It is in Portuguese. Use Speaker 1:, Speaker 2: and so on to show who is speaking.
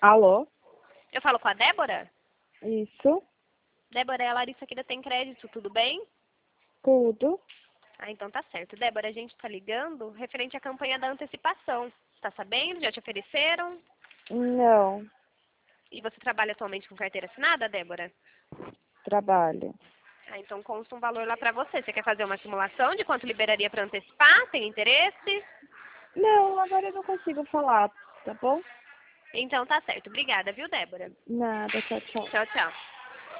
Speaker 1: Alô?
Speaker 2: Eu falo com a Débora?
Speaker 1: Isso?
Speaker 2: Débora, é a Larissa aqui da Tem Crédito, tudo bem?
Speaker 1: Tudo?
Speaker 2: Ah, então tá certo. Débora, a gente tá ligando referente à campanha da antecipação. Tá sabendo? Já te ofereceram?
Speaker 1: Não.
Speaker 2: E você trabalha atualmente com carteira assinada, Débora?
Speaker 1: Trabalho.
Speaker 2: Ah, então consta um valor lá pra você. Você quer fazer uma simulação de quanto liberaria pra antecipar? Tem interesse?
Speaker 1: Não, agora eu não consigo falar, tá bom?
Speaker 2: Então tá certo. Obrigada, viu, Débora?
Speaker 1: Nada, tchau, tchau.
Speaker 2: Tchau, tchau.